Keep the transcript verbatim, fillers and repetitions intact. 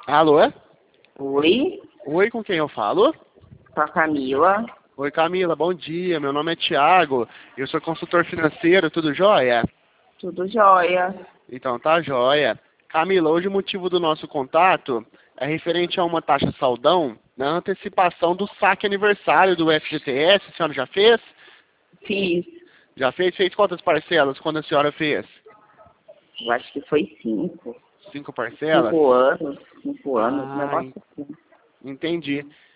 Alô? Oi, Oi, com quem eu falo? com a Camila. Oi, Camila, bom dia. Meu nome é Thiago. Eu sou consultor financeiro, tudo jóia? Tudo jóia. Então tá jóia. Camila, hoje o motivo do nosso contato é referente a uma taxa saldão na antecipação do saque aniversário do F G T S. A senhora já fez? Fiz, Já fez? Fez quantas parcelas quando a senhora fez? eu acho que foi cinco. Cinco parcelas? Cinco anos, cinco anos, um Ah, en- negócio assim. entendi.